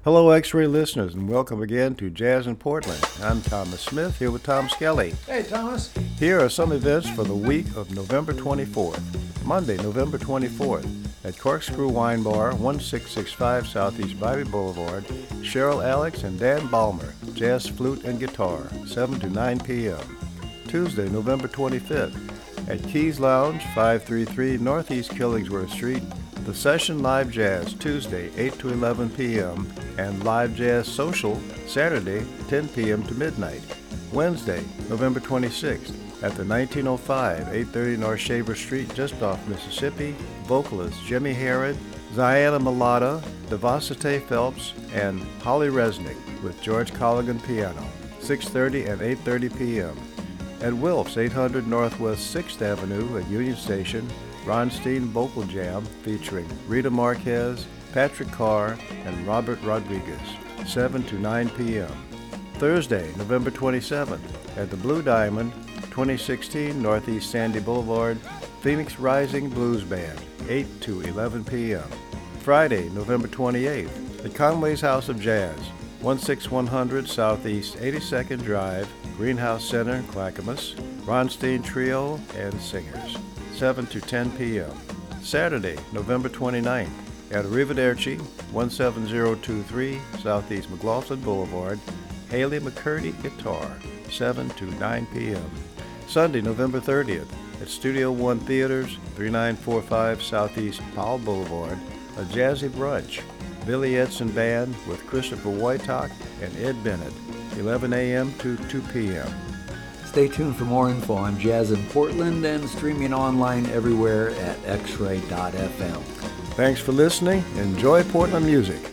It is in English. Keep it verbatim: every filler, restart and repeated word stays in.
Hello, X-Ray listeners, and welcome again to Jazz in Portland. I'm Thomas Smith, here with Tom Skelly. Hey, Thomas. Here are some events for the week of November twenty-fourth. Monday, November twenty-fourth, at Corkscrew Wine Bar, one six six five Southeast Bybee Boulevard, Cheryl Alex and Dan Balmer, jazz, flute, and guitar, seven to nine p.m. Tuesday, November twenty-fifth, at Keys Lounge, five thirty-three Northeast Killingsworth Street, The Session Live Jazz, Tuesday, eight to eleven p.m., and Live Jazz Social, Saturday, ten p.m. to midnight. Wednesday, November twenty-sixth, at the nineteen oh five, eight thirty North Shaver Street, just off Mississippi, vocalists Jimmy Herod, Ziana Mulata, Devasite Phelps, and Holly Resnick with George Colligan piano, six thirty and eight thirty p.m. At Wilf's, eight hundred Northwest sixth Avenue at Union Station, Ron Steen Vocal Jam featuring Rita Marquez, Patrick Carr, and Robert Rodriguez, seven to nine p.m. Thursday, November twenty-seventh, at the Blue Diamond, twenty sixteen Northeast Sandy Boulevard, Phoenix Rising Blues Band, eight to eleven p.m. Friday, November twenty-eighth, at Conway's House of Jazz, sixteen hundred Southeast eighty-second Drive, Greenhouse Center, Clackamas, Ron Steen Trio and Singers, seven to ten p.m. Saturday, November twenty-ninth, at Arrivederci, seventeen oh two three Southeast McLaughlin Boulevard, Haley McCurdy Guitar, seven to nine p.m. Sunday, November thirtieth, at Studio One Theaters, thirty-nine forty-five Southeast Powell Boulevard, a jazzy brunch, Billy Edson Band with Christopher Wojtak and Ed Bennett, eleven a.m. to two p.m. Stay tuned for more info on Jazz in Portland and streaming online everywhere at x ray dot f m. Thanks for listening. Enjoy Portland music.